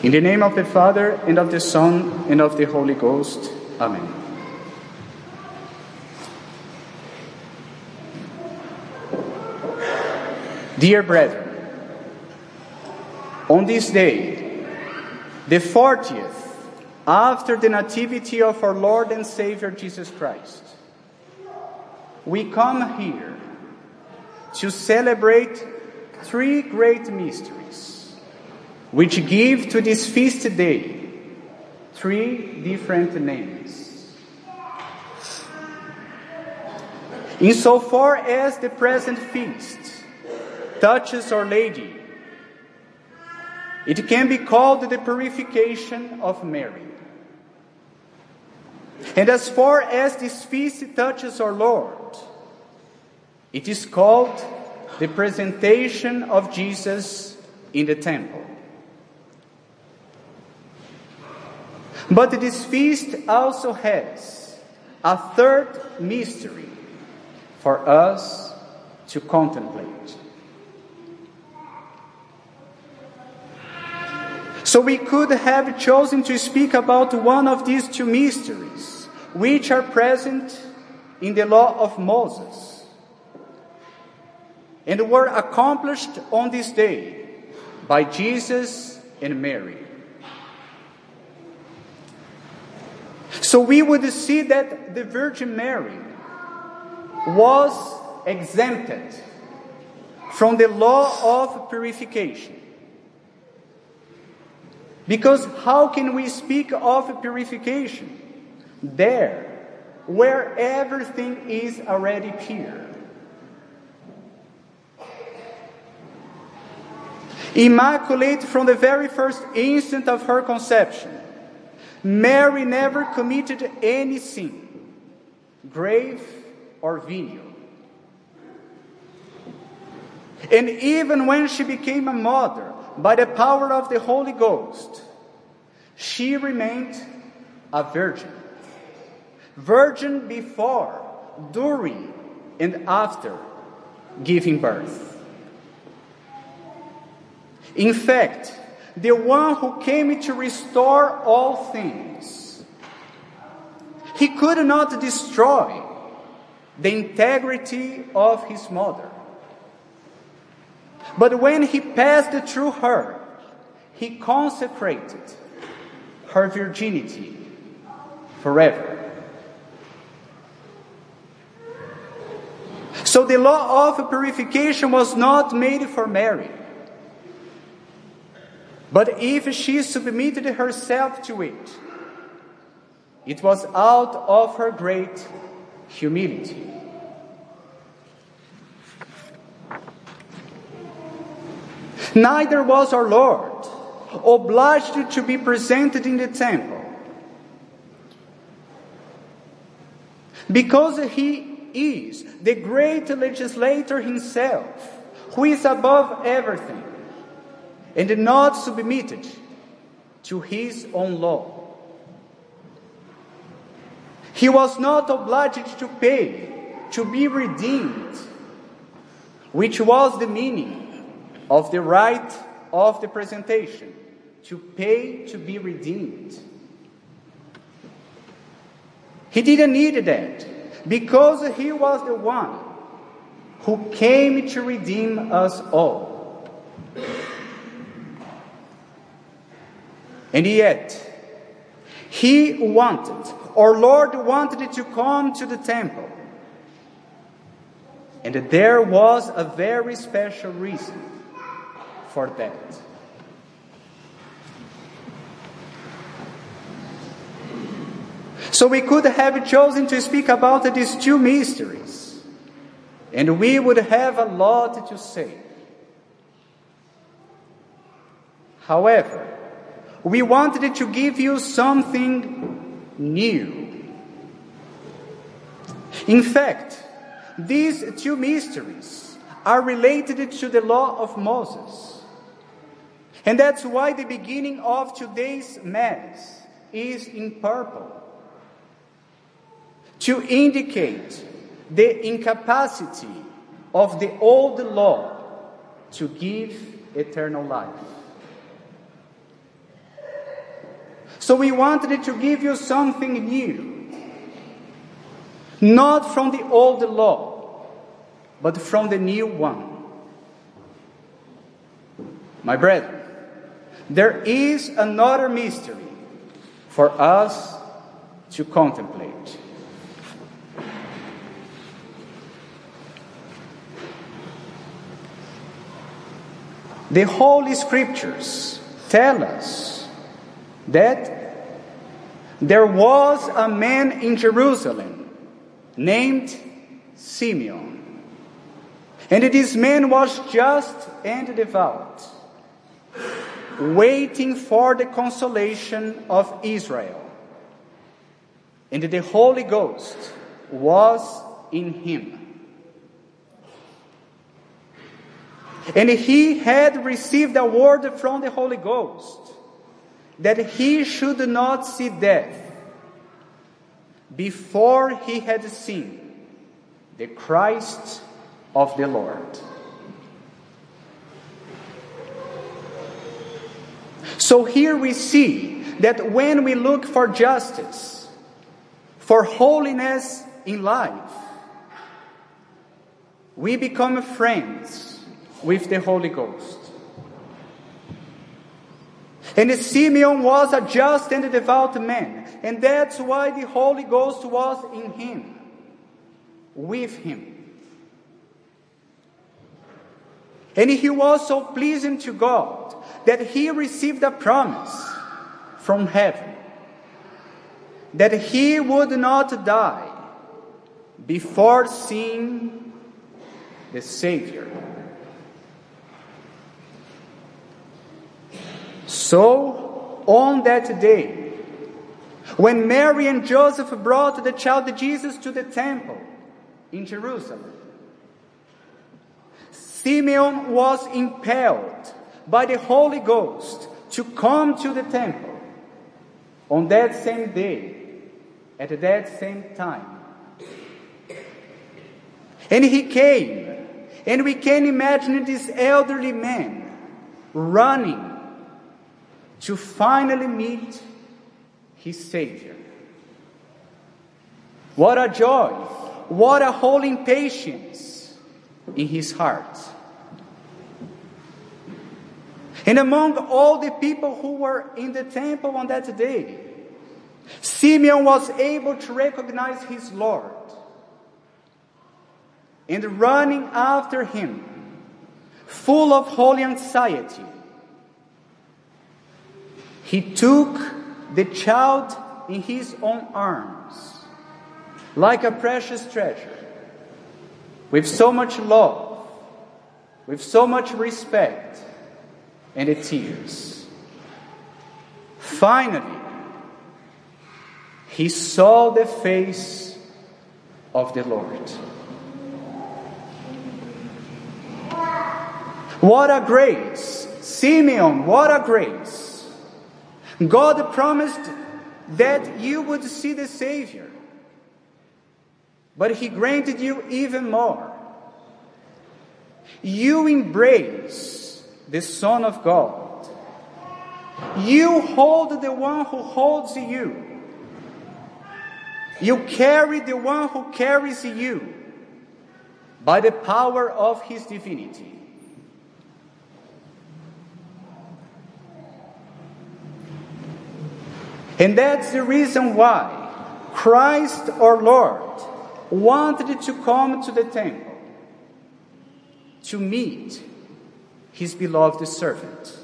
In the name of the Father, and of the Son, and of the Holy Ghost. Amen. Dear brethren, on this day, the 40th after the Nativity of our Lord and Savior Jesus Christ, we come here to celebrate three great mysteries, which give to this feast day three different names. Insofar as the present feast touches Our Lady, it can be called the Purification of Mary. And as far as this feast touches our Lord, it is called the Presentation of Jesus in the Temple. But this feast also has a third mystery for us to contemplate. So we could have chosen to speak about one of these two mysteries, which are present in the law of Moses, and were accomplished on this day by Jesus and Mary. So we would see that the Virgin Mary was exempted from the law of purification. Because how can we speak of purification there, where everything is already pure? Immaculate from the very first instant of her conception, Mary never committed any sin, grave or venial. And even when she became a mother, by the power of the Holy Ghost, she remained a virgin. Virgin before, during, and after giving birth. In fact, the one who came to restore all things, he could not destroy the integrity of his mother. But when he passed through her, he consecrated her virginity forever. So the law of purification was not made for Mary. But if she submitted herself to it, it was out of her great humility. Neither was our Lord obliged to be presented in the temple, because he is the great legislator himself, who is above everything, and not submitted to his own law. He was not obliged to pay to be redeemed, which was the meaning of the rite of the presentation, to pay to be redeemed. He didn't need that, because he was the one who came to redeem us all. And yet, our Lord wanted to come to the temple. And there was a very special reason for that. So we could have chosen to speak about these two mysteries, and we would have a lot to say. However, we wanted to give you something new. In fact, these two mysteries are related to the law of Moses. And that's why the beginning of today's Mass is in purple, to indicate the incapacity of the old law to give eternal life. So we wanted to give you something new, not from the old law, but from the new one. My brethren, there is another mystery for us to contemplate. The Holy Scriptures tell us that there was a man in Jerusalem named Simeon. And this man was just and devout, waiting for the consolation of Israel. And the Holy Ghost was in him. And he had received a word from the Holy Ghost that he should not see death before he had seen the Christ of the Lord. So here we see that when we look for justice, for holiness in life, we become friends with the Holy Ghost. And Simeon was a just and devout man, and that's why the Holy Ghost was in him, with him. And he was so pleasing to God that he received a promise from heaven that he would not die before seeing the Savior. So, on that day, when Mary and Joseph brought the child Jesus to the temple in Jerusalem, Simeon was impelled by the Holy Ghost to come to the temple on that same day, at that same time. And he came, and we can imagine this elderly man running to finally meet his Savior. What a joy, what a holy impatience in his heart. And among all the people who were in the temple on that day, Simeon was able to recognize his Lord. And running after him, full of holy anxiety, he took the child in his own arms, like a precious treasure, with so much love, with so much respect, and the tears. Finally, he saw the face of the Lord. What a grace! Simeon, what a grace! God promised that you would see the Savior, but He granted you even more. You embrace the Son of God. You hold the one who holds you. You carry the one who carries you by the power of His divinity. And that's the reason why Christ our Lord wanted to come to the temple to meet His beloved servant.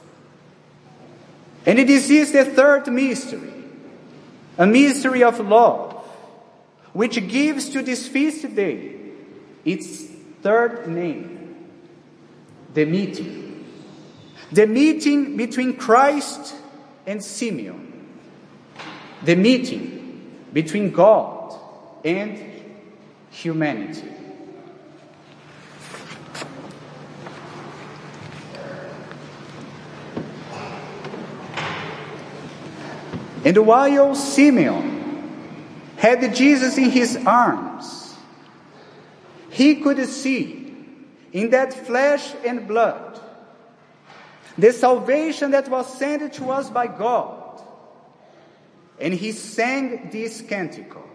And this is the third mystery, a mystery of love, which gives to this feast day its third name, the meeting. The meeting between Christ and Simeon. The meeting between God and humanity. And while Simeon had Jesus in his arms, he could see in that flesh and blood the salvation that was sent to us by God and he sang this canticle.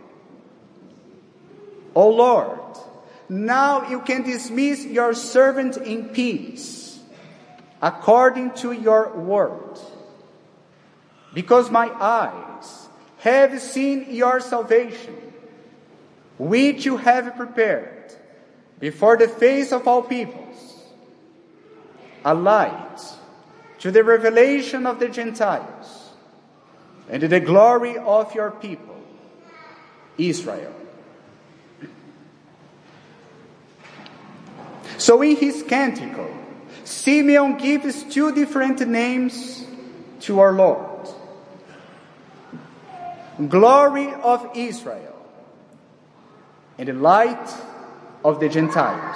O Lord, now you can dismiss your servant in peace, according to your word, because my eyes have seen your salvation, which you have prepared before the face of all peoples, a light to the revelation of the Gentiles, and to the glory of your people, Israel. So in his canticle, Simeon gives two different names to our Lord. Glory of Israel and the light of the Gentiles.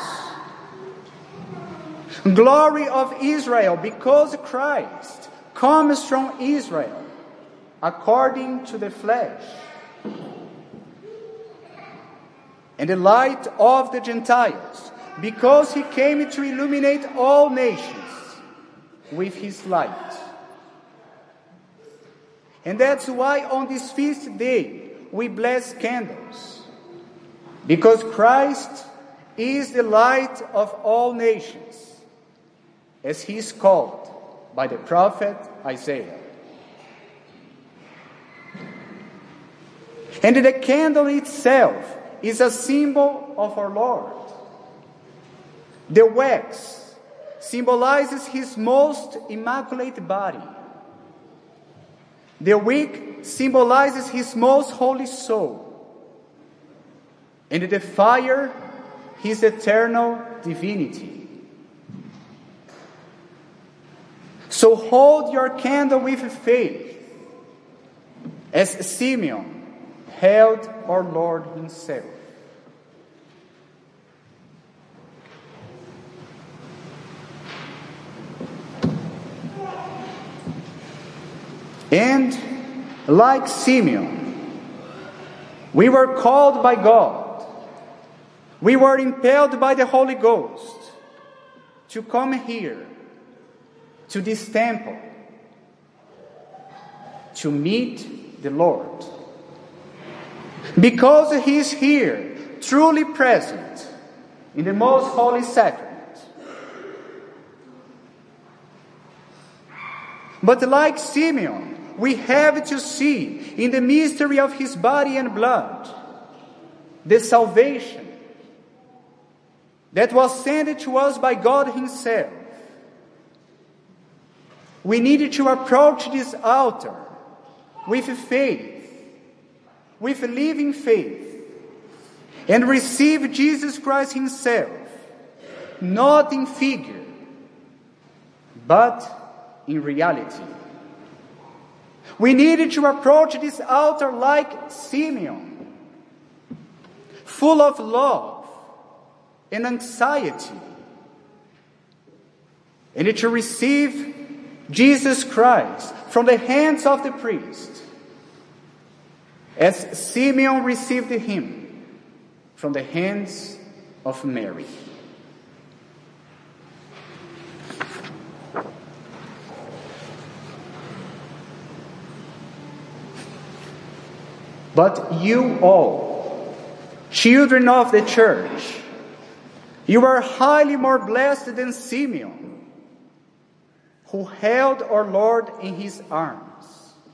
Glory of Israel because Christ comes from Israel according to the flesh. And the light of the Gentiles because he came to illuminate all nations with his light. And that's why on this feast day we bless candles, because Christ is the light of all nations, as he is called by the prophet Isaiah. And the candle itself is a symbol of our Lord. The wax symbolizes his most immaculate body. The wick symbolizes his most holy soul. And the fire, his eternal divinity. So hold your candle with faith, as Simeon held our Lord himself. And like Simeon, we were called by God. We were impelled by the Holy Ghost to come here, to this temple, to meet the Lord. Because he is here, truly present in the most holy sacrament. But like Simeon, we have to see in the mystery of his body and blood the salvation that was sent to us by God himself. We need to approach this altar with faith, with living faith, and receive Jesus Christ himself, not in figure, but in reality. We needed to approach this altar like Simeon, full of love and anxiety, and to receive Jesus Christ from the hands of the priest, as Simeon received him from the hands of Mary. But you all, children of the church, you are highly more blessed than Simeon, who held our Lord in his arms.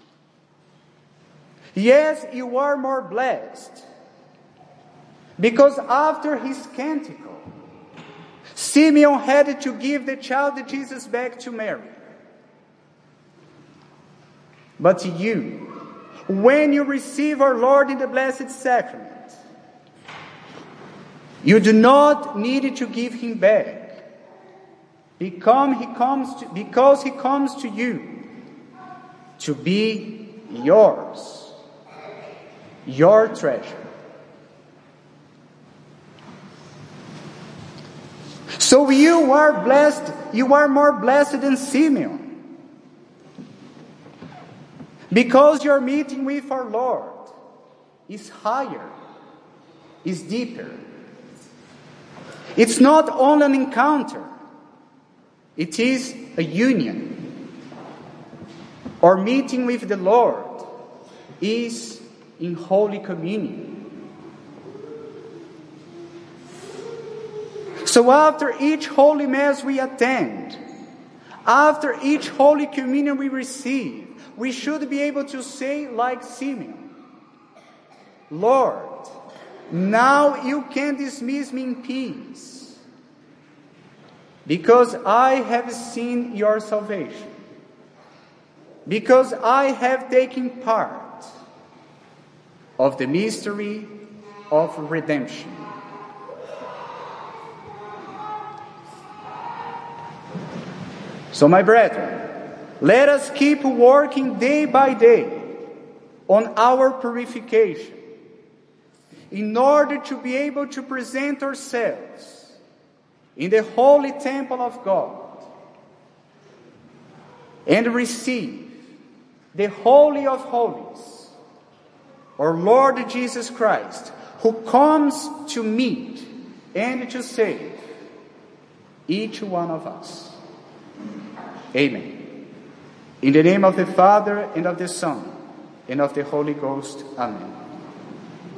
Yes, you are more blessed, because after his canticle, Simeon had to give the child Jesus back to Mary. But you, when you receive our Lord in the Blessed Sacrament, you do not need to give him back, because he comes to you to be yours, your treasure. So you are blessed, you are more blessed than Simeon, because your meeting with our Lord is higher, is deeper. It's not only an encounter, it is a union. Our meeting with the Lord is in Holy Communion. So after each Holy Mass we attend, after each Holy Communion we receive, we should be able to say like Simeon, Lord, now you can dismiss me in peace, because I have seen your salvation, because I have taken part of the mystery of redemption. So, my brethren, let us keep working day by day on our purification in order to be able to present ourselves in the holy temple of God and receive the Holy of Holies, our Lord Jesus Christ, who comes to meet and to save each one of us. Amen. In the name of the Father, and of the Son, and of the Holy Ghost. Amen.